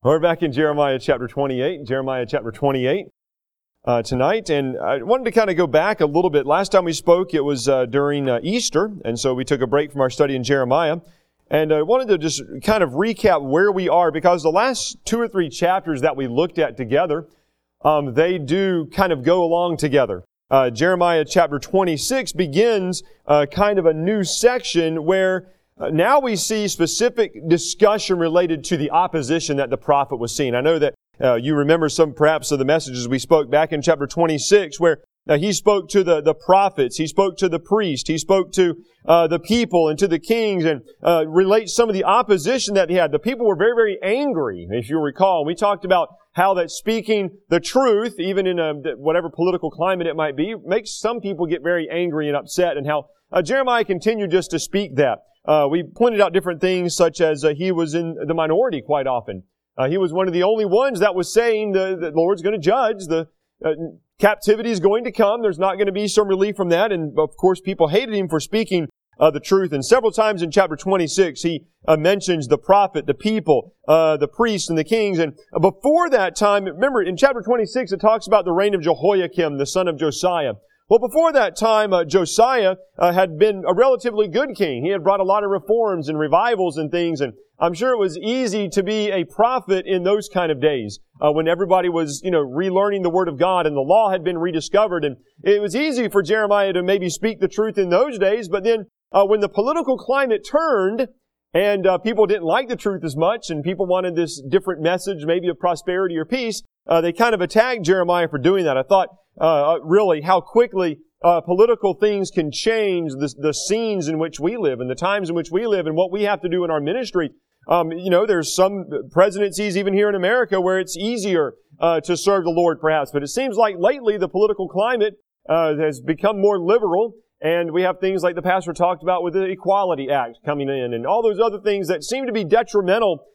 We're back in Jeremiah chapter 28, tonight, and I wanted to kind of go back a little bit. Last time we spoke, it was during Easter, and so we took a break from our study in Jeremiah, and I wanted to just kind of recap where we are, because the last 2 or 3 chapters that we looked at together, they do kind of go along together. Jeremiah chapter 26 begins kind of a new section where now we see specific discussion related to the opposition that the prophet was seeing. I know that you remember some perhaps of the messages we spoke back in chapter 26 where he spoke to the prophets, he spoke to the priest, he spoke to the people and to the kings, and relates some of the opposition that he had. The people were very, very angry, if you recall. We talked about how that speaking the truth, even in whatever political climate it might be, makes some people get very angry and upset, and how Jeremiah continued just to speak that. We pointed out different things, such as he was in the minority quite often. He was one of the only ones that was saying the Lord's going to judge, the captivity is going to come, there's not going to be some relief from that, and of course people hated him for speaking the truth. And several times in chapter 26 he mentions the prophet, the people, the priests and the kings. And before that time, remember in chapter 26 it talks about the reign of Jehoiakim, the son of Josiah. Well, before that time, Josiah had been a relatively good king. He had brought a lot of reforms and revivals and things, and I'm sure it was easy to be a prophet in those kind of days, when everybody was, relearning the Word of God and the law had been rediscovered. And it was easy for Jeremiah to maybe speak the truth in those days, but then when the political climate turned and people didn't like the truth as much and people wanted this different message, maybe of prosperity or peace, they kind of attacked Jeremiah for doing that. I thought really how quickly political things can change the scenes in which we live and the times in which we live and what we have to do in our ministry. There's some presidencies even here in America where it's easier to serve the Lord perhaps, but it seems like lately the political climate has become more liberal, and we have things like the pastor talked about with the Equality Act coming in and all those other things that seem to be detrimental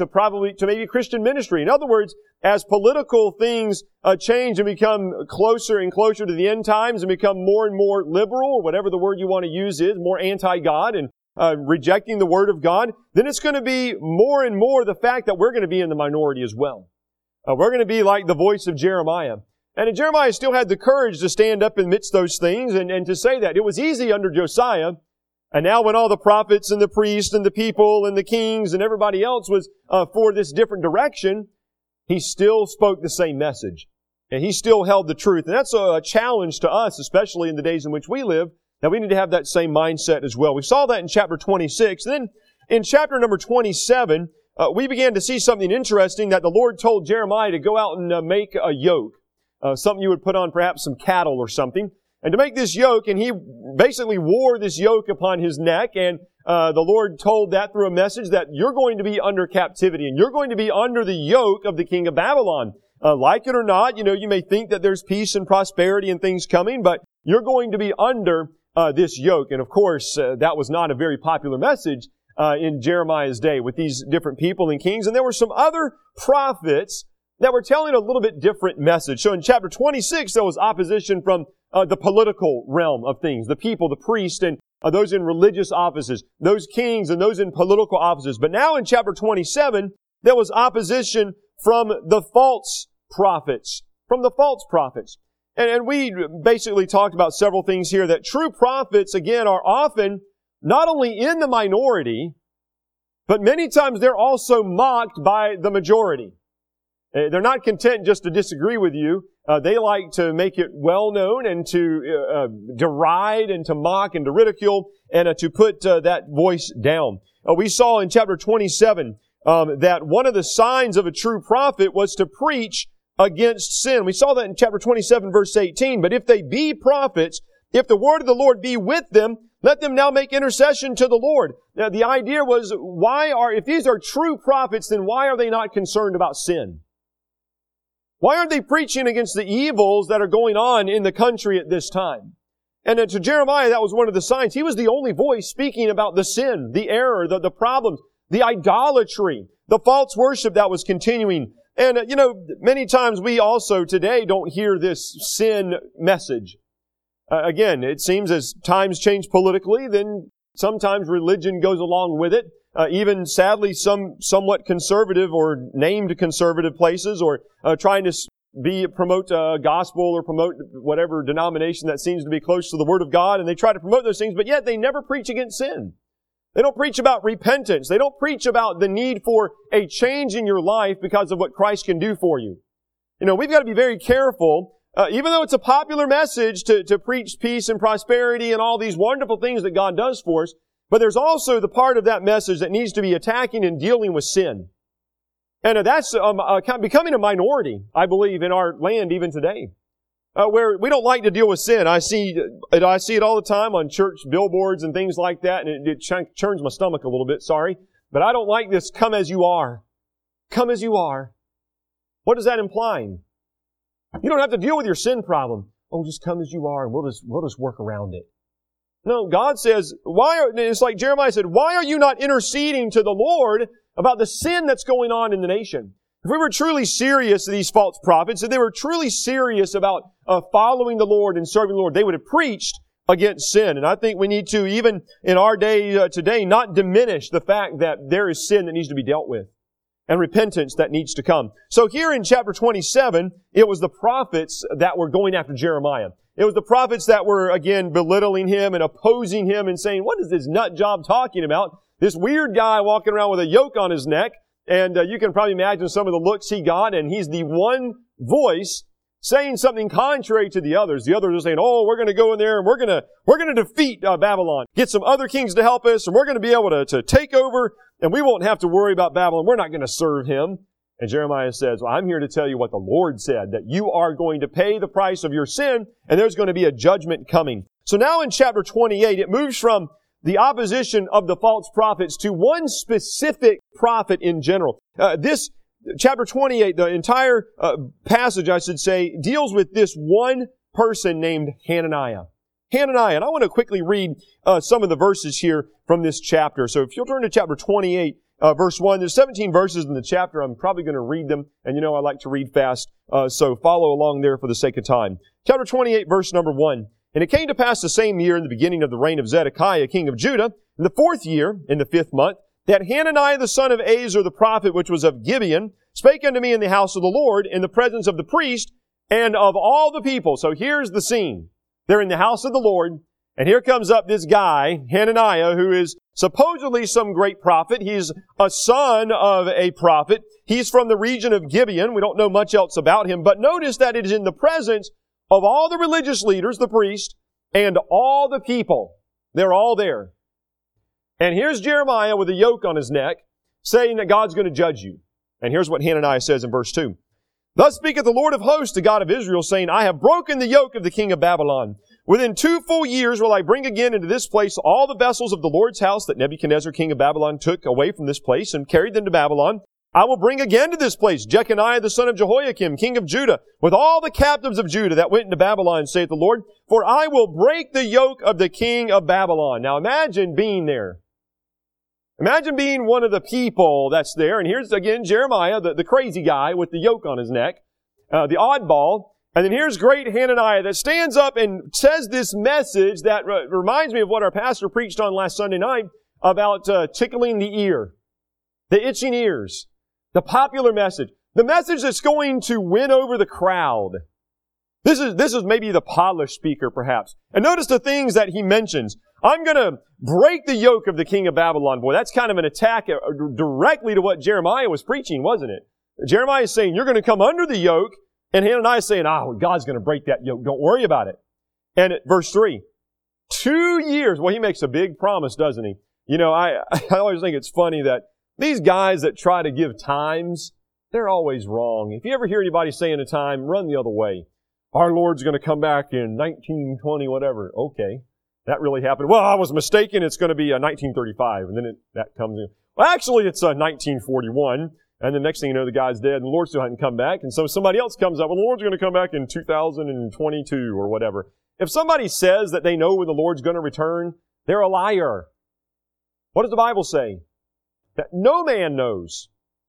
to maybe Christian ministry. In other words, as political things change and become closer and closer to the end times and become more and more liberal, or whatever the word you want to use is, more anti-God and rejecting the Word of God, then it's going to be more and more the fact that we're going to be in the minority as well. We're going to be like the voice of Jeremiah. And Jeremiah still had the courage to stand up amidst those things and to say that. It was easy under Josiah. And now when all the prophets and the priests and the people and the kings and everybody else was for this different direction, he still spoke the same message. And he still held the truth. And that's a challenge to us, especially in the days in which we live, that we need to have that same mindset as well. We saw that in chapter 26. Then in chapter number 27, we began to see something interesting, that the Lord told Jeremiah to go out and make a yoke. Something you would put on perhaps some cattle or something. And to make this yoke, and he basically wore this yoke upon his neck, and the Lord told that through a message that you're going to be under captivity, and you're going to be under the yoke of the king of Babylon. Like it or not, you may think that there's peace and prosperity and things coming, but you're going to be under this yoke. And of course, that was not a very popular message in Jeremiah's day with these different people and kings. And there were some other prophets that were telling a little bit different message. So in chapter 26, there was opposition from the political realm of things, the people, the priests, and those in religious offices, those kings and those in political offices. But now in chapter 27, there was opposition from the false prophets, And we basically talked about several things here, that true prophets, again, are often not only in the minority, but many times they're also mocked by the majority. They're not content just to disagree with you. They like to make it well known and to deride and to mock and to ridicule and to put that voice down. We saw in chapter 27 that one of the signs of a true prophet was to preach against sin. We saw that in chapter 27, verse 18. But if they be prophets, if the word of the Lord be with them, let them now make intercession to the Lord. Now, the idea was, if these are true prophets, then why are they not concerned about sin? Why aren't they preaching against the evils that are going on in the country at this time? And to Jeremiah, that was one of the signs. He was the only voice speaking about the sin, the error, the problems, the idolatry, the false worship that was continuing. And, many times we also today don't hear this sin message. Again, it seems as times change politically, then sometimes religion goes along with it. even sadly some somewhat conservative or named conservative places, or trying to promote gospel or promote whatever denomination that seems to be close to the Word of God, and they try to promote those things, but yet they never preach against sin. They don't preach about repentance. They don't preach about the need for a change in your life because of what Christ can do for you. You know, we've got to be very careful, even though it's a popular message to preach peace and prosperity and all these wonderful things that God does for us, but there's also the part of that message that needs to be attacking and dealing with sin. And that's becoming a minority, I believe, in our land even today, where we don't like to deal with sin. I see it all the time on church billboards and things like that, and it churns my stomach a little bit, sorry. But I don't like this come as you are. Come as you are. What does that imply? You don't have to deal with your sin problem. Oh, just come as you are, and we'll just work around it. No, God says, it's like Jeremiah said, why are you not interceding to the Lord about the sin that's going on in the nation? If we were truly serious, these false prophets, if they were truly serious about following the Lord and serving the Lord, they would have preached against sin. And I think we need to, even in our day today, not diminish the fact that there is sin that needs to be dealt with and repentance that needs to come. So here in chapter 27, it was the prophets that were going after Jeremiah. It was the prophets that were, again, belittling him and opposing him and saying, what is this nut job talking about? This weird guy walking around with a yoke on his neck. And you can probably imagine some of the looks he got, and he's the one voice saying something contrary to the others. The others are saying, oh, we're going to go in there and we're going to defeat Babylon, get some other kings to help us, and we're going to be able to take over, and we won't have to worry about Babylon. We're not going to serve him. And Jeremiah says, well, I'm here to tell you what the Lord said, that you are going to pay the price of your sin, and there's going to be a judgment coming. So now in chapter 28, it moves from the opposition of the false prophets to one specific prophet in general. This chapter 28, the entire passage, I should say, deals with this one person named Hananiah. Hananiah. And I want to quickly read some of the verses here from this chapter. So if you'll turn to chapter 28, verse 1, there's 17 verses in the chapter. I'm probably going to read them. And you know I like to read fast, so follow along there for the sake of time. Chapter 28, verse number 1. And it came to pass the same year in the beginning of the reign of Zedekiah, king of Judah, in the 4th year, in the 5th month, that Hananiah the son of Azar the prophet, which was of Gibeon, spake unto me in the house of the Lord, in the presence of the priest, and of all the people. So here's the scene. They're in the house of the Lord, and here comes up this guy, Hananiah, who is supposedly some great prophet. He's a son of a prophet. He's from the region of Gibeon. We don't know much else about him, but notice that it is in the presence of all the religious leaders, the priest, and all the people. They're all there. And here's Jeremiah with a yoke on his neck, saying that God's going to judge you. And here's what Hananiah says in verse 2. Thus speaketh the Lord of hosts, the God of Israel, saying, I have broken the yoke of the king of Babylon. Within 2 full years will I bring again into this place all the vessels of the Lord's house that Nebuchadnezzar, king of Babylon, took away from this place and carried them to Babylon. I will bring again to this place Jeconiah the son of Jehoiakim, king of Judah, with all the captives of Judah that went into Babylon, saith the Lord, for I will break the yoke of the king of Babylon. Now imagine being there. Imagine being one of the people that's there, and here's again Jeremiah, the crazy guy with the yoke on his neck, the oddball, and then here's great Hananiah that stands up and says this message that reminds me of what our pastor preached on last Sunday night about tickling the ear, the itching ears. The popular message. The message that's going to win over the crowd. This is maybe the polished speaker, perhaps. And notice the things that he mentions. I'm going to break the yoke of the king of Babylon. Boy, that's kind of an attack directly to what Jeremiah was preaching, wasn't it? Jeremiah is saying, you're going to come under the yoke. And Hananiah is saying, God's going to break that yoke. Don't worry about it. And at verse 3, 2 years. Well, he makes a big promise, doesn't he? You know, I always think it's funny that these guys that try to give times, they're always wrong. If you ever hear anybody saying a time, run the other way. Our Lord's going to come back in 1920, whatever. Okay. That really happened. Well, I was mistaken. It's going to be 1935. And then that comes in. Well, actually, it's 1941. And the next thing you know, the guy's dead and the Lord still hadn't come back. And so somebody else comes up, well, the Lord's going to come back in 2022 or whatever. If somebody says that they know when the Lord's going to return, they're a liar. What does the Bible say? That no man knows.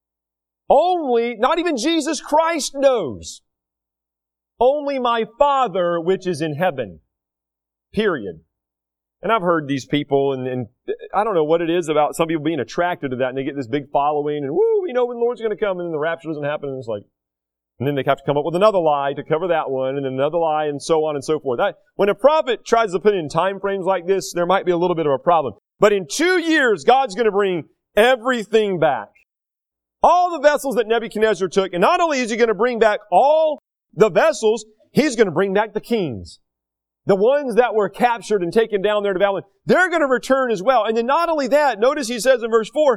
Only, not even Jesus Christ knows. Only my Father which is in heaven. Period. And I've heard these people, and I don't know what it is about some people being attracted to that, and they get this big following, and woo, we know when the Lord's going to come, and then the rapture doesn't happen, and it's like, and then they have to come up with another lie to cover that one, and then another lie, and so on and so forth. When a prophet tries to put in time frames like this, there might be a little bit of a problem. But in 2 years, God's going to bring everything back. All the vessels that Nebuchadnezzar took, and not only is He going to bring back all the vessels, He's going to bring back the kings. The ones that were captured and taken down there to Babylon, they're going to return as well. And then not only that, notice He says in verse 4,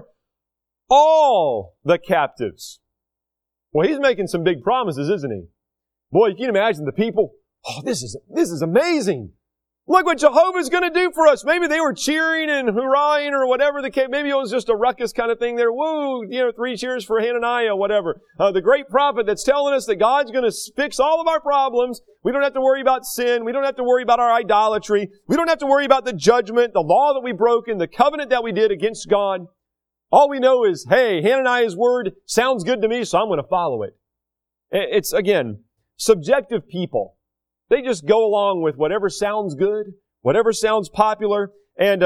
all the captives. Well, He's making some big promises, isn't He? Boy, you can imagine the people, oh, this is amazing. Look what Jehovah's going to do for us. Maybe they were cheering and hurrahing or whatever the case. Maybe it was just a ruckus kind of thing there. Woo, 3 cheers for Hananiah, whatever. The great prophet that's telling us that God's going to fix all of our problems. We don't have to worry about sin. We don't have to worry about our idolatry. We don't have to worry about the judgment, the law that we broke, and the covenant that we did against God. All we know is, hey, Hananiah's word sounds good to me, so I'm going to follow it. It's, again, subjective people. They just go along with whatever sounds good, whatever sounds popular. And,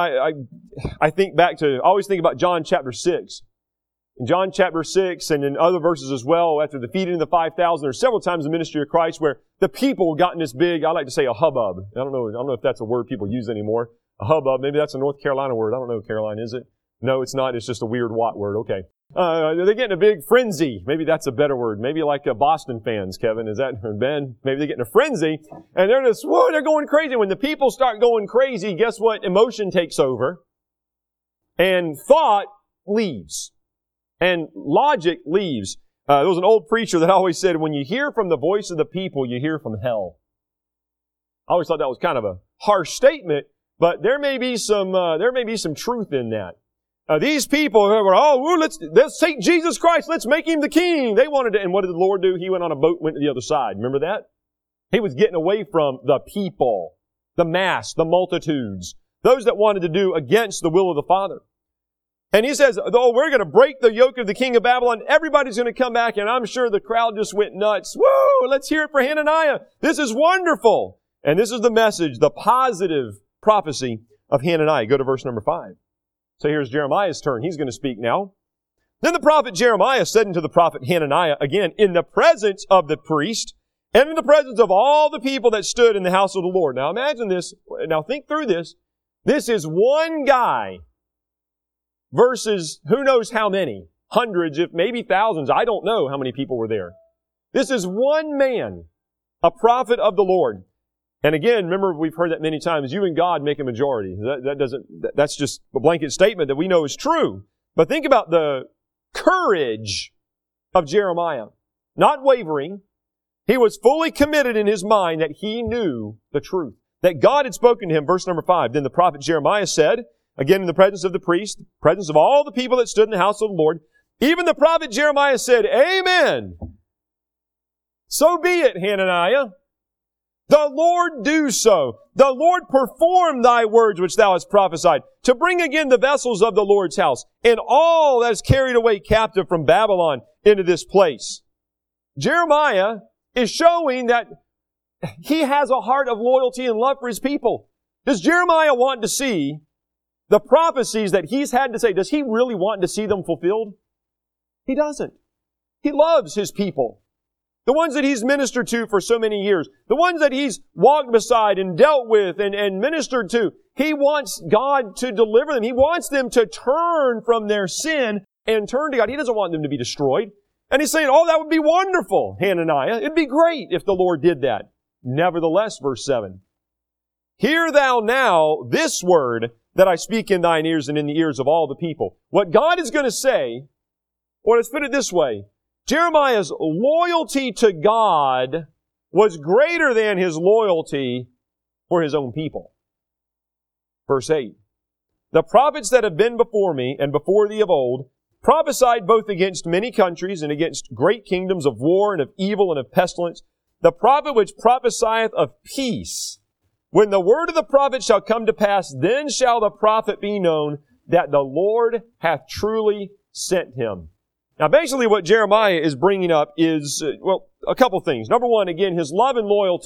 I think back to, I always think about John chapter 6. In John chapter 6 and in other verses as well, after the feeding of the 5,000, there's several times in the ministry of Christ where the people got in this big, I like to say a hubbub. I don't know if that's a word people use anymore. A hubbub. Maybe that's a North Carolina word. I don't know, Caroline, is it? No, it's not. It's just a weird Watt word. Okay. They get in a big frenzy. Maybe that's a better word. Maybe like Boston fans, Kevin. Is that Ben? Maybe they get in a frenzy and they're just, whoa, they're going crazy. When the people start going crazy, guess what? Emotion takes over and thought leaves and logic leaves. There was an old preacher that always said, when you hear from the voice of the people, you hear from hell. I always thought that was kind of a harsh statement, but there may be some truth in that. These people were, let's take Jesus Christ, let's make Him the king. They wanted to, and what did the Lord do? He went on a boat, went to the other side. Remember that? He was getting away from the people, the mass, the multitudes, those that wanted to do against the will of the Father. And He says, oh, we're going to break the yoke of the king of Babylon. Everybody's going to come back, and I'm sure the crowd just went nuts. Woo! Let's hear it for Hananiah. This is wonderful. And this is the message, the positive prophecy of Hananiah. Go to verse number 5. So here's Jeremiah's turn. He's going to speak now. Then the prophet Jeremiah said unto the prophet Hananiah, again, in the presence of the priest, and in the presence of all the people that stood in the house of the Lord. Now imagine this. Now think through this. This is one guy versus who knows how many. Hundreds, if maybe thousands. I don't know how many people were there. This is one man, a prophet of the Lord. And again, remember, we've heard that many times, you and God make a majority. That's just a blanket statement that we know is true. But think about the courage of Jeremiah. Not wavering. He was fully committed in his mind that he knew the truth. That God had spoken to him. Verse number 5. Then the prophet Jeremiah said, again in the presence of the priest, presence of all the people that stood in the house of the Lord, even the prophet Jeremiah said, Amen. So be it, Hananiah. The Lord do so. The Lord perform thy words which thou hast prophesied, to bring again the vessels of the Lord's house, and all that is carried away captive from Babylon into this place. Jeremiah is showing that he has a heart of loyalty and love for his people. Does Jeremiah want to see the prophecies that he's had to say? Does he really want to see them fulfilled? He doesn't. He loves his people. The ones that he's ministered to for so many years. The ones that he's walked beside and dealt with and ministered to. He wants God to deliver them. He wants them to turn from their sin and turn to God. He doesn't want them to be destroyed. And he's saying, oh, that would be wonderful, Hananiah. It'd be great if the Lord did that. Nevertheless, verse 7. Hear thou now this word that I speak in thine ears and in the ears of all the people. What God is going to say, or let's put it this way, Jeremiah's loyalty to God was greater than his loyalty for his own people. Verse 8. The prophets that have been before me and before thee of old prophesied both against many countries and against great kingdoms of war and of evil and of pestilence. The prophet which prophesieth of peace. When the word of the prophet shall come to pass, then shall the prophet be known that the Lord hath truly sent him. Now, basically what Jeremiah is bringing up is, a couple things. Number one, again, his love and loyalty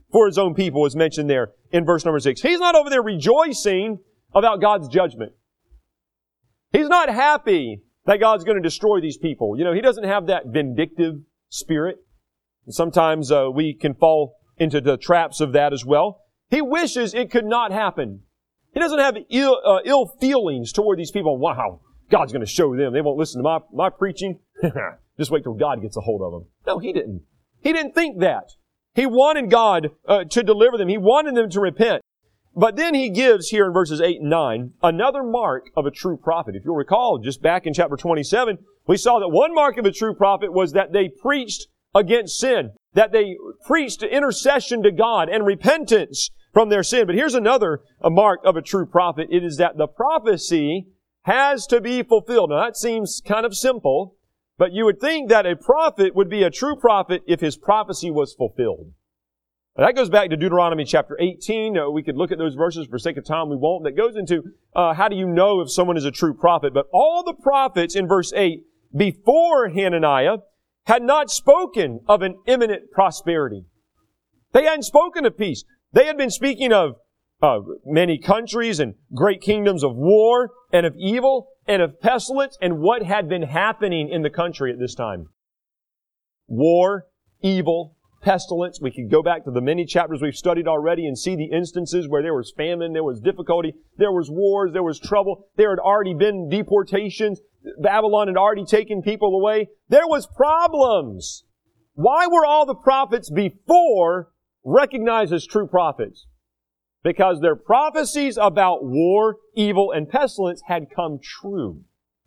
for His own people is mentioned there in verse number 6. He's not over there rejoicing about God's judgment. He's not happy that God's going to destroy these people. You know, He doesn't have that vindictive spirit. Sometimes we can fall into the traps of that as well. He wishes it could not happen. He doesn't have ill feelings toward these people. Wow, God's going to show them. They won't listen to my preaching. Just wait till God gets a hold of them. No, He didn't. He didn't think that. He wanted God to deliver them. He wanted them to repent. But then He gives here in verses 8 and 9 another mark of a true prophet. If you'll recall, just back in chapter 27, we saw that one mark of a true prophet was that they preached against sin, that they preached intercession to God and repentance from their sin. But here's another mark of a true prophet. It is that the prophecy has to be fulfilled. Now that seems kind of simple, but you would think that a prophet would be a true prophet if his prophecy was fulfilled. Now that goes back to Deuteronomy chapter 18. We could look at those verses for sake of time. We won't. That goes into how do you know if someone is a true prophet. But all the prophets in verse 8 before Hananiah had not spoken of an imminent prosperity. They hadn't spoken of peace. They had been speaking of many countries and great kingdoms of war and of evil and of pestilence and what had been happening in the country at this time. War, evil, pestilence. We could go back to the many chapters we've studied already and see the instances where there was famine, there was difficulty, there was wars, there was trouble. There had already been deportations. Babylon had already taken people away. There was problems. Why were all the prophets before recognized as true prophets? Because their prophecies about war, evil, and pestilence had come true.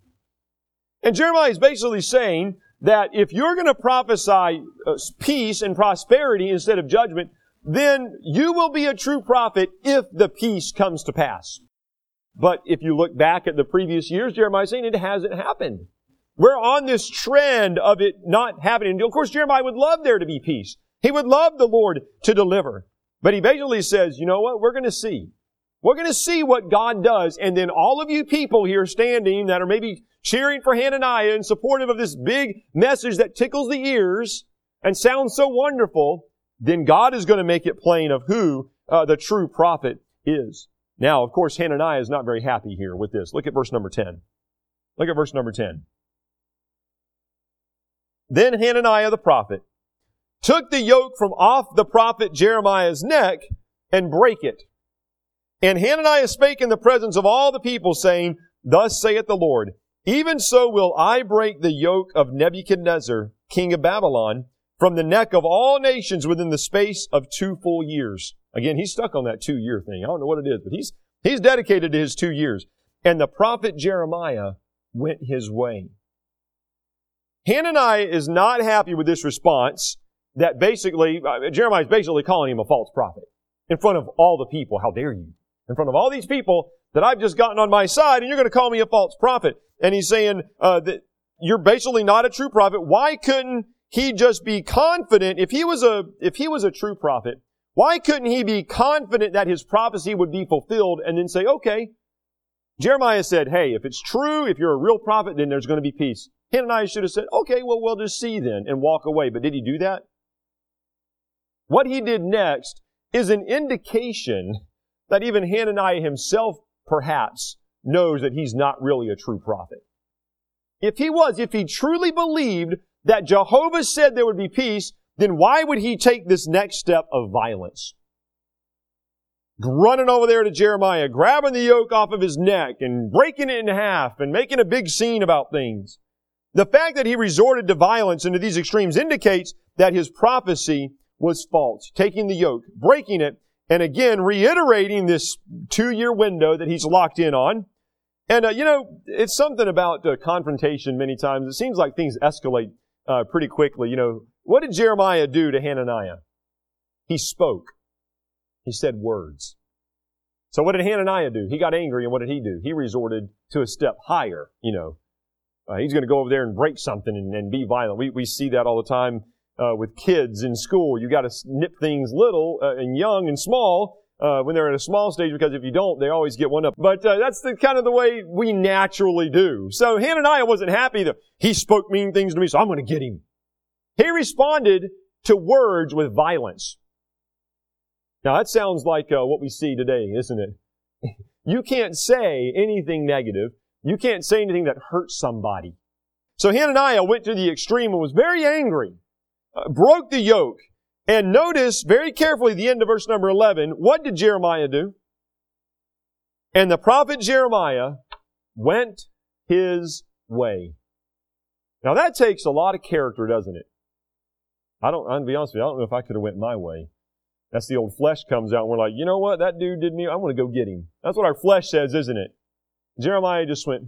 And Jeremiah is basically saying that if you're going to prophesy peace and prosperity instead of judgment, then you will be a true prophet if the peace comes to pass. But if you look back at the previous years, Jeremiah is saying it hasn't happened. We're on this trend of it not happening. Of course, Jeremiah would love there to be peace. He would love the Lord to deliver. But he basically says, you know what? We're going to see. We're going to see what God does. And then all of you people here standing that are maybe cheering for Hananiah and supportive of this big message that tickles the ears and sounds so wonderful, then God is going to make it plain of who the true prophet is. Now, of course, Hananiah is not very happy here with this. Look at verse number 10. Look at verse number 10. Then Hananiah the prophet took the yoke from off the prophet Jeremiah's neck and brake it. And Hananiah spake in the presence of all the people, saying, Thus saith the Lord, Even so will I break the yoke of Nebuchadnezzar, king of Babylon, from the neck of all nations within the space of 2 full years. Again, he's stuck on that 2-year thing. I don't know what it is, but he's dedicated to his 2 years. And the prophet Jeremiah went his way. Hananiah is not happy with this response that basically, Jeremiah is basically calling him a false prophet in front of all the people. How dare you? In front of all these people that I've just gotten on my side, and you're going to call me a false prophet. And he's saying that you're basically not a true prophet. Why couldn't he just be confident? If he was a true prophet, why couldn't he be confident that his prophecy would be fulfilled and then say, okay, Jeremiah said, hey, if it's true, if you're a real prophet, then there's going to be peace. Hananiah should have said, okay, well, we'll just see then and walk away. But did he do that? What he did next is an indication that even Hananiah himself perhaps knows that he's not really a true prophet. If he truly believed that Jehovah said there would be peace, then why would he take this next step of violence? Running over there to Jeremiah, grabbing the yoke off of his neck and breaking it in half and making a big scene about things. The fact that he resorted to violence and to these extremes indicates that his prophecy was false. Taking the yoke, breaking it, and again reiterating this 2-year window that he's locked in on. And, it's something about confrontation many times. It seems like things escalate pretty quickly. What did Jeremiah do to Hananiah? He spoke. He said words. So what did Hananiah do? He got angry, and what did he do? He resorted to a step higher, He's going to go over there and break something and be violent. We see that all the time with kids in school. You got to nip things little and young and small when they're at a small stage, because if you don't, they always get one up. But that's kind of the way we naturally do. So Hananiah wasn't happy that he spoke mean things to me, so I'm going to get him. He responded to words with violence. Now that sounds like what we see today, isn't it? You can't say anything negative. You can't say anything that hurts somebody. So Hananiah went to the extreme and was very angry, broke the yoke. And notice very carefully the end of verse number 11. What did Jeremiah do? And the prophet Jeremiah went his way. Now that takes a lot of character, doesn't it? I'm going to be honest with you, I don't know if I could have went my way. That's the old flesh comes out and we're like, you know what? That dude did me. I'm going to go get him. That's what our flesh says, isn't it? Jeremiah just went,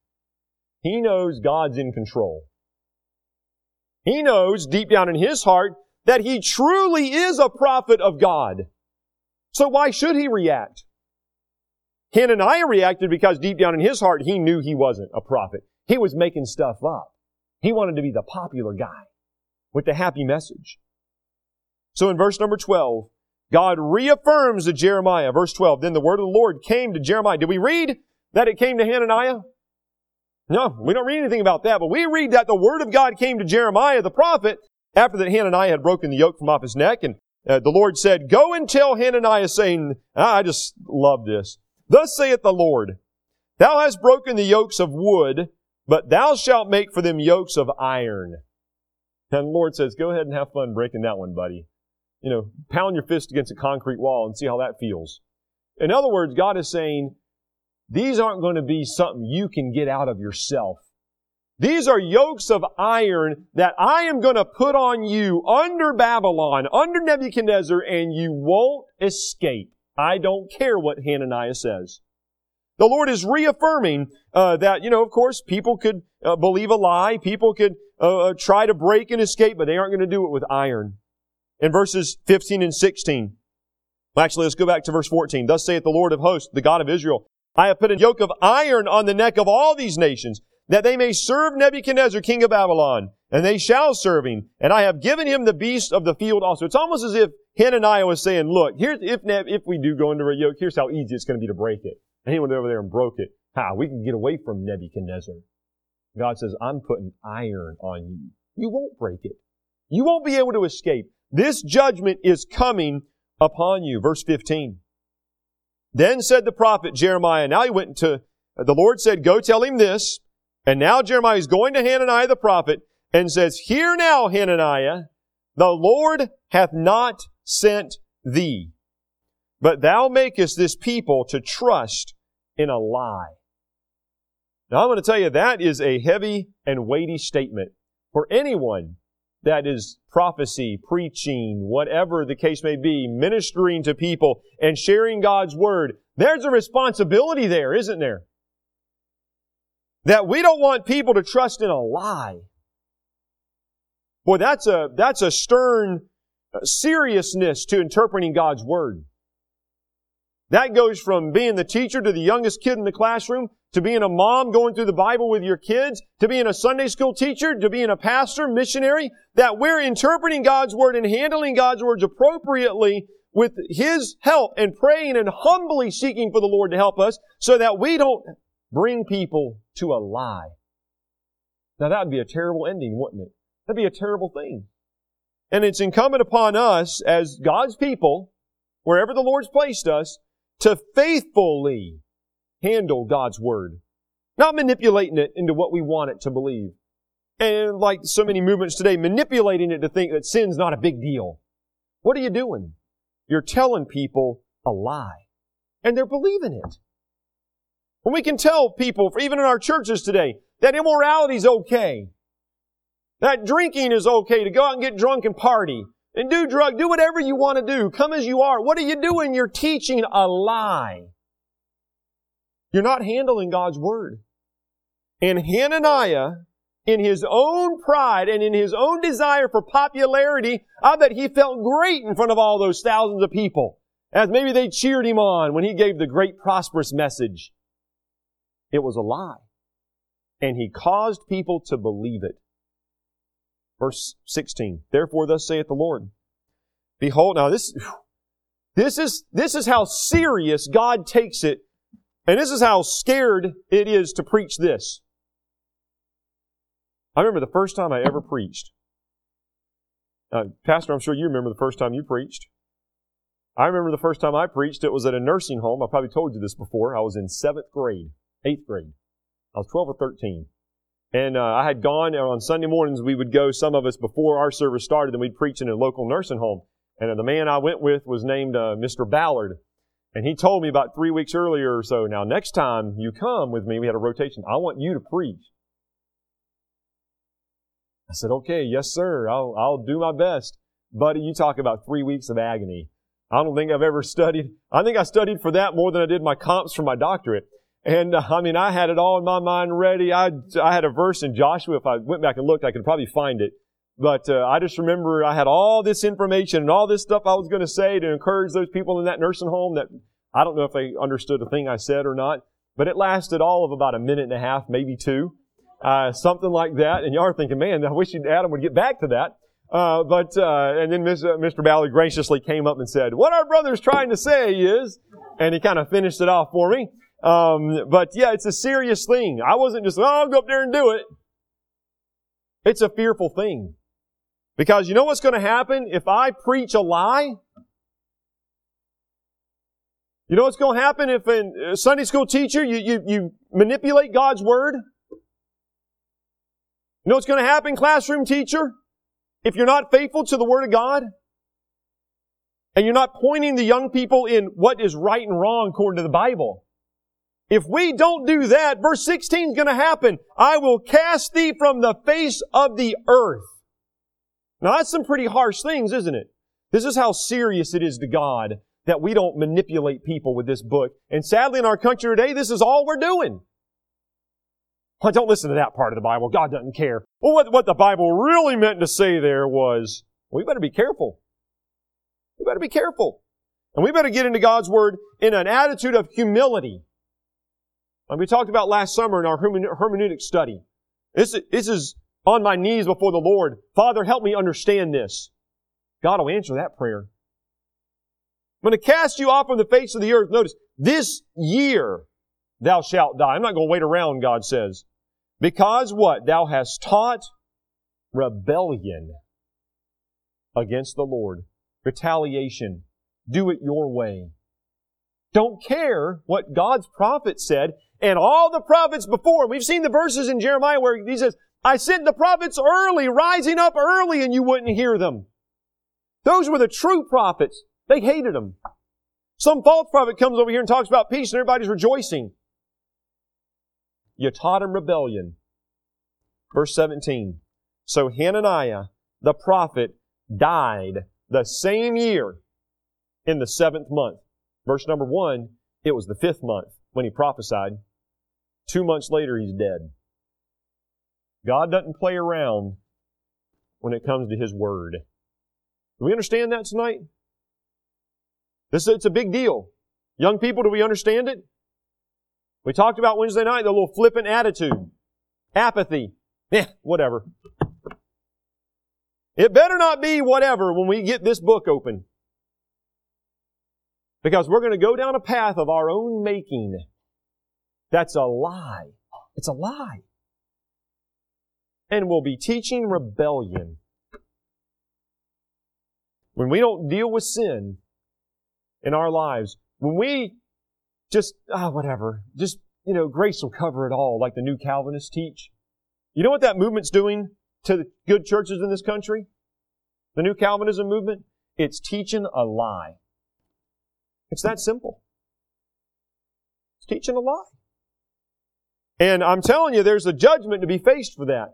He knows God's in control. He knows deep down in his heart that he truly is a prophet of God. So why should he react? Hananiah reacted because deep down in his heart he knew he wasn't a prophet. He was making stuff up. He wanted to be the popular guy with the happy message. So in verse number 12, God reaffirms to Jeremiah, verse 12, then the word of the Lord came to Jeremiah. Did we read that it came to Hananiah? No, we don't read anything about that, but we read that the word of God came to Jeremiah the prophet after that Hananiah had broken the yoke from off his neck. And the Lord said, go and tell Hananiah, saying, I just love this. Thus saith the Lord, thou hast broken the yokes of wood, but thou shalt make for them yokes of iron. And the Lord says, go ahead and have fun breaking that one, buddy. Pound your fist against a concrete wall and see how that feels. In other words, God is saying, these aren't going to be something you can get out of yourself. These are yokes of iron that I am going to put on you under Babylon, under Nebuchadnezzar, and you won't escape. I don't care what Hananiah says. The Lord is reaffirming that, of course, people could believe a lie. People could try to break and escape, but they aren't going to do it with iron. In verses 15 and 16, actually, let's go back to verse 14. Thus saith the Lord of hosts, the God of Israel, I have put a yoke of iron on the neck of all these nations, that they may serve Nebuchadnezzar, king of Babylon, and they shall serve him. And I have given him the beast of the field also. It's almost as if Hananiah was saying, look, if we do go into a yoke, here's how easy it's going to be to break it. And he went over there and broke it. We can get away from Nebuchadnezzar. God says, I'm putting iron on you. You won't break it. You won't be able to escape. This judgment is coming upon you. Verse 15. Then said the prophet Jeremiah, now he went to, the Lord said, go tell him this. And now Jeremiah is going to Hananiah the prophet and says, hear now, Hananiah, the Lord hath not sent thee, but thou makest this people to trust in a lie. Now I'm going to tell you that is a heavy and weighty statement for anyone that is prophecy, preaching, whatever the case may be, ministering to people and sharing God's Word. There's a responsibility there, isn't there? That we don't want people to trust in a lie. Boy, that's a stern seriousness to interpreting God's Word. That goes from being the teacher to the youngest kid in the classroom, to being a mom going through the Bible with your kids, to being a Sunday school teacher, to being a pastor, missionary, that we're interpreting God's Word and handling God's words appropriately with His help and praying and humbly seeking for the Lord to help us so that we don't bring people to a lie. Now that would be a terrible ending, wouldn't it? That'd be a terrible thing. And it's incumbent upon us as God's people, wherever the Lord's placed us, to faithfully handle God's Word. Not manipulating it into what we want it to believe. And like so many movements today, manipulating it to think that sin's not a big deal. What are you doing? You're telling people a lie. And they're believing it. When we can tell people, even in our churches today, that immorality is okay. That drinking is okay, to go out and get drunk and party. And do whatever you want to do. Come as you are. What are you doing? You're teaching a lie. You're not handling God's Word. And Hananiah, in his own pride and in his own desire for popularity, I bet he felt great in front of all those thousands of people. As maybe they cheered him on when he gave the great prosperous message. It was a lie. And he caused people to believe it. Verse 16, therefore thus saith the Lord, behold, now this is how serious God takes it, and this is how scared it is to preach this. I remember the first time I ever preached. Pastor, I'm sure you remember the first time you preached. I remember the first time I preached, it was at a nursing home. I probably told you this before. I was in 7th grade, 8th grade. I was 12 or 13. And I had gone on Sunday mornings. We would go, some of us, before our service started, and we'd preach in a local nursing home. And the man I went with was named Mr. Ballard. And he told me about 3 weeks earlier or so, now next time you come with me, we had a rotation, I want you to preach. I said, okay, yes sir, I'll do my best. Buddy, you talk about 3 weeks of agony. I don't think I've ever studied. I think I studied for that more than I did my comps for my doctorate. And I had it all in my mind ready. I had a verse in Joshua. If I went back and looked, I could probably find it. But I just remember I had all this information and all this stuff I was going to say to encourage those people in that nursing home that I don't know if they understood a thing I said or not. But it lasted all of about a minute and a half, maybe 2. Something like that. And y'all are thinking, man, I wish Adam would get back to that. And then Mr. Ballard graciously came up and said, what our brother's trying to say is, and he kind of finished it off for me. But yeah, it's a serious thing. I wasn't just, I'll go up there and do it. It's a fearful thing. Because you know what's going to happen if I preach a lie? You know what's going to happen if a Sunday school teacher, you manipulate God's Word? You know what's going to happen, classroom teacher? If you're not faithful to the Word of God, and you're not pointing the young people in what is right and wrong according to the Bible. If we don't do that, verse 16 is going to happen. I will cast thee from the face of the earth. Now that's some pretty harsh things, isn't it? This is how serious it is to God that we don't manipulate people with this book. And sadly in our country today, this is all we're doing. Well, don't listen to that part of the Bible. God doesn't care. Well, what the Bible really meant to say there was, we better be careful. We better be careful. And we better get into God's Word in an attitude of humility. And we talked about last summer in our hermeneutic study. This is on my knees before the Lord. Father, help me understand this. God will answer that prayer. I'm going to cast you off from the face of the earth. Notice, this year thou shalt die. I'm not going to wait around, God says. Because what? Thou hast taught rebellion against the Lord. Retaliation. Do it your way. Don't care what God's prophet said. And all the prophets before, we've seen the verses in Jeremiah where he says, I sent the prophets early, rising up early, and you wouldn't hear them. Those were the true prophets. They hated them. Some false prophet comes over here and talks about peace and everybody's rejoicing. You taught him rebellion. Verse 17. So Hananiah, the prophet, died the same year in the 7th month. Verse number 1, it was the 5th month when he prophesied. 2 months later, he's dead. God doesn't play around when it comes to His Word. Do we understand that tonight? It's a big deal. Young people, do we understand it? We talked about Wednesday night, the little flippant attitude. Apathy. Whatever. It better not be whatever when we get this book open. Because we're going to go down a path of our own making. That's a lie. It's a lie. And we'll be teaching rebellion. When we don't deal with sin in our lives, when we just, whatever, just, grace will cover it all, like the New Calvinists teach. You know what that movement's doing to the good churches in this country? The New Calvinism movement? It's teaching a lie. It's that simple. It's teaching a lie. And I'm telling you, there's a judgment to be faced for that.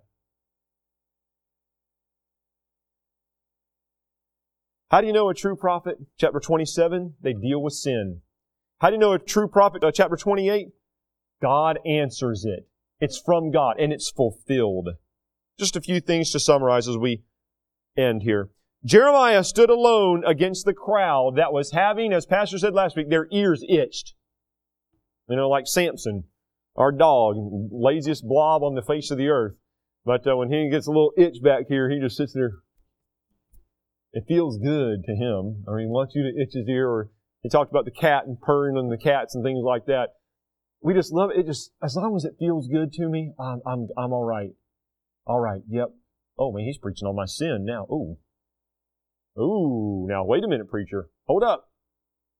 How do you know a true prophet? Chapter 27, they deal with sin. How do you know a true prophet? Chapter 28, God answers it. It's from God, and it's fulfilled. Just a few things to summarize as we end here. Jeremiah stood alone against the crowd that was having, as Pastor said last week, their ears itched. Like Samson, our dog, laziest blob on the face of the earth. But when he gets a little itch back here, he just sits there. It feels good to him. Or he wants you to itch his ear. Or he talked about the cat and purring on the cats and things like that. We just love it. As long as it feels good to me, I'm all right. All right. Yep. Oh man, he's preaching on my sin now. Ooh. Now wait a minute, preacher. Hold up.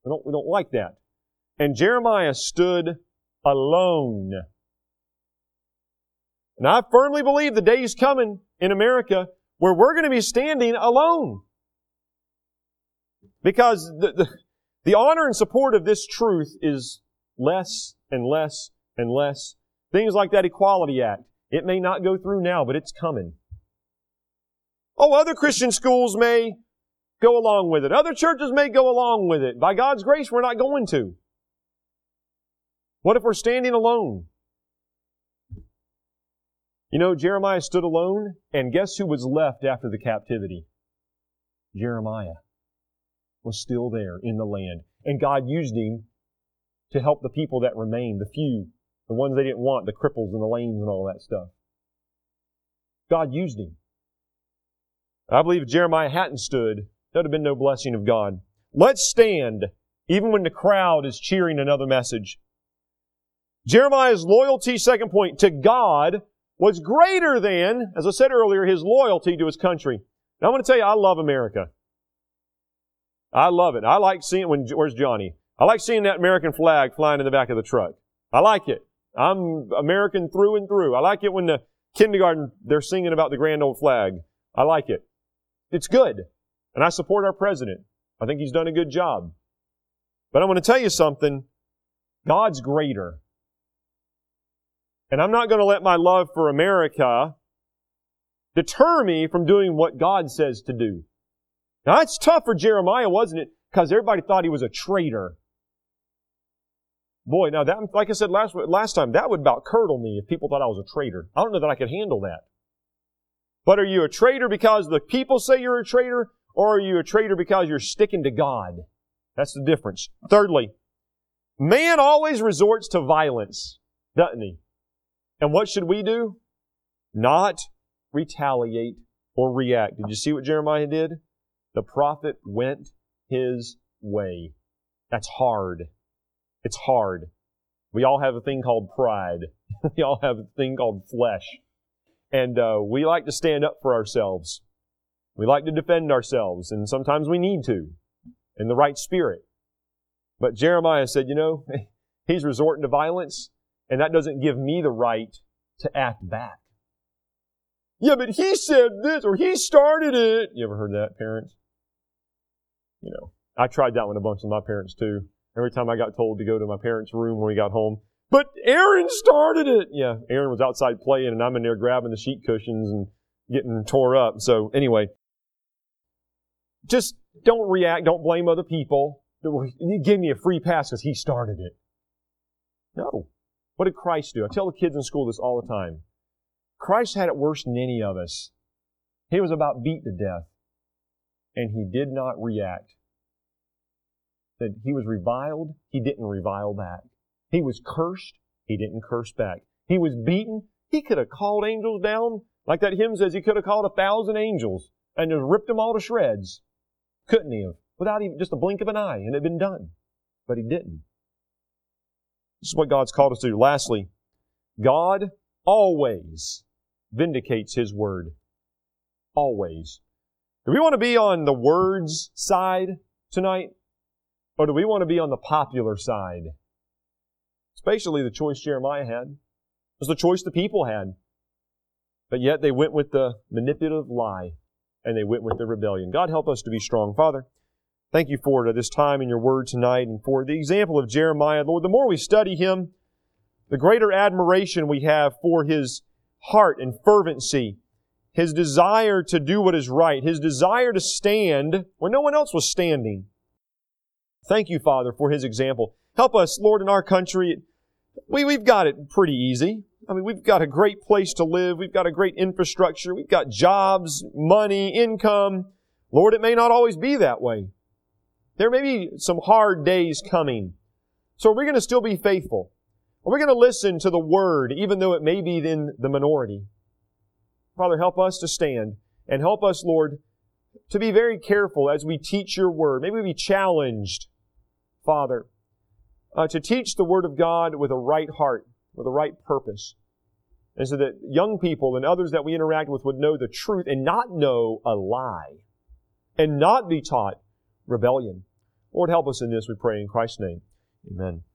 We don't like that. And Jeremiah stood alone. And I firmly believe the day is coming in America where we're going to be standing alone. Because the honor and support of this truth is less and less and less. Things like that Equality Act. It may not go through now, but it's coming. Oh, other Christian schools may go along with it. Other churches may go along with it. By God's grace, we're not going to. What if we're standing alone? You know, Jeremiah stood alone, and guess who was left after the captivity? Jeremiah was still there in the land. And God used him to help the people that remained, the few, the ones they didn't want, the cripples and the lames and all that stuff. God used him. I believe if Jeremiah hadn't stood, there would have been no blessing of God. Let's stand, even when the crowd is cheering another message. Jeremiah's loyalty, second point, to God was greater than, as I said earlier, his loyalty to his country. Now I'm going to tell you, I love America. I love it. I like seeing, where's Johnny? I like seeing that American flag flying in the back of the truck. I like it. I'm American through and through. I like it when the kindergarten, they're singing about the grand old flag. I like it. It's good. And I support our president. I think he's done a good job. But I'm going to tell you something. God's greater. And I'm not going to let my love for America deter me from doing what God says to do. Now, that's tough for Jeremiah, wasn't it? Because everybody thought he was a traitor. Boy, now that, like I said last time, that would about curdle me if people thought I was a traitor. I don't know that I could handle that. But are you a traitor because the people say you're a traitor, or are you a traitor because you're sticking to God? That's the difference. Thirdly, man always resorts to violence, doesn't he? And what should we do? Not retaliate or react. Did you see what Jeremiah did? The prophet went his way. That's hard. It's hard. We all have a thing called pride. We all have a thing called flesh. And we like to stand up for ourselves. We like to defend ourselves, and sometimes we need to, in the right spirit. But Jeremiah said, you know, he's resorting to violence, and that doesn't give me the right to act back. Yeah, but he said this, or he started it. You ever heard that, parents? You know, I tried that one a bunch with my parents too. Every time I got told to go to my parents' room when we got home, but Aaron started it. Yeah, Aaron was outside playing, and I'm in there grabbing the sheet cushions and getting tore up. So anyway, just don't react. Don't blame other people. You gave me a free pass because he started it. No. What did Christ do? I tell the kids in school this all the time. Christ had it worse than any of us. He was about beat to death, and he did not react. That he was reviled, he didn't revile back. He was cursed, he didn't curse back. He was beaten, he could have called angels down. Like that hymn says, he could have called 1,000 angels and just ripped them all to shreds. Couldn't he have? Without even just a blink of an eye, and it had been done. But he didn't. This is what God's called us to do. Lastly, God always vindicates His Word. Always. Do we want to be on the Word's side tonight? Or do we want to be on the popular side? It's basically the choice Jeremiah had. It was the choice the people had. But yet they went with the manipulative lie, and they went with the rebellion. God help us to be strong. Father, thank you for this time in your Word tonight and for the example of Jeremiah. Lord, the more we study him, the greater admiration we have for his heart and fervency, his desire to do what is right, his desire to stand when no one else was standing. Thank you, Father, for his example. Help us, Lord, in our country. We've got it pretty easy. I mean, we've got a great place to live. We've got a great infrastructure. We've got jobs, money, income. Lord, it may not always be that way. There may be some hard days coming. So are we going to still be faithful? Are we going to listen to the Word, even though it may be in the minority? Father, help us to stand, and help us, Lord, to be very careful as we teach your Word. Maybe we be challenged, Father, to teach the Word of God with a right heart, with a right purpose, and so that young people and others that we interact with would know the truth and not know a lie, and not be taught rebellion. Lord, help us in this, we pray in Christ's name. Amen.